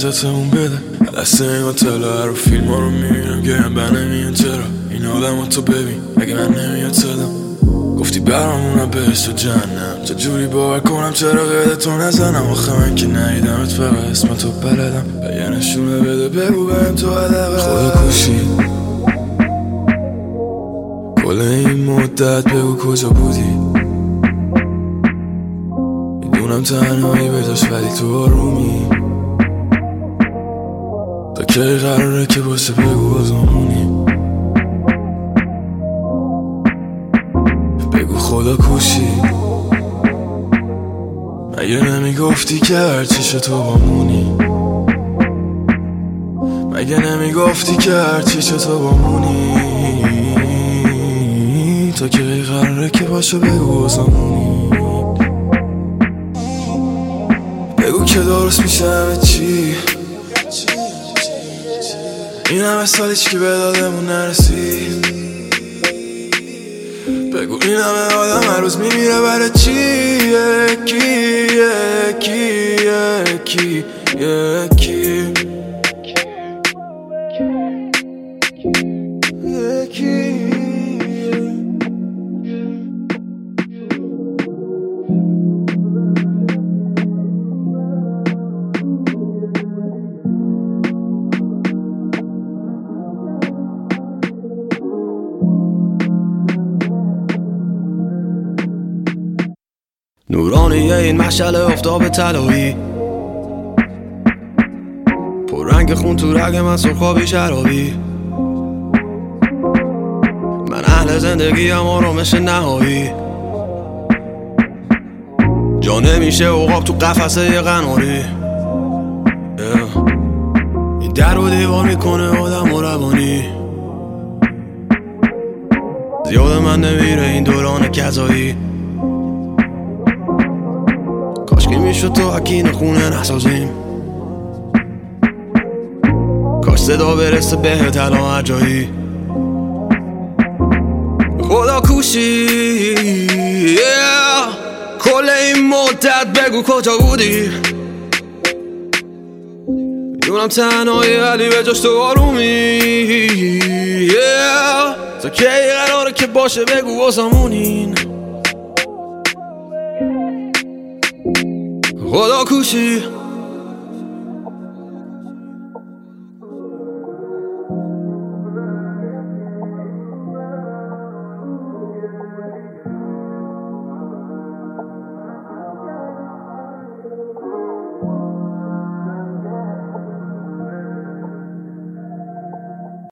نجاتمون بده. دست این هتل رو فیلم ها رو میبینم گرم بر نمیان چرا این آدم ها تو ببین اگه من نمیاد صدام گفتی برامونم بهشت و جهنم چجوری باور کنم چرا قیده تو نزنم آخه من که ندیدمت فقط اسم تو بلدم یه نشونه بده بگو بهم تو عدقه خدا کوشی کل این مدت بگو کجا بودی میدونم تنهایی بجاش ولی تو آرومی تا کی قراره که باشه بگو بازمونی بگو خدا کوشی مگه نمیگفتی که هرچی شد تو بامونی مگه نمیگفتی که هرچی شد تو بامونی تا کی قراره که باشه بگو بازمونی بگو که درست میشه همه چی این همه سالی چی که به دادمون نرسید بگو این همه آدم هر روز میمیره برای چی یکی نورانیه این مشعل آفتاب طلایی پر رنگ خون تو رگ من سرخابی شرابی من اهل زندگیم آرامش نهایی جا نمیشه عقاب تو قفسه قناری این در و دیوار میکنه آدم و روانی زیاد من نمیره این دوران کذایی کاشکی میشد تو حکین خونه نسازیم کاش صدا برسه به تلا هر جایی خدا کوشی کل این مدت بگو کجا بودی میدونم تنهایی ولی به جاش تو آرومی تا کی قراره که باشه بگو واسمونین خدا کوشی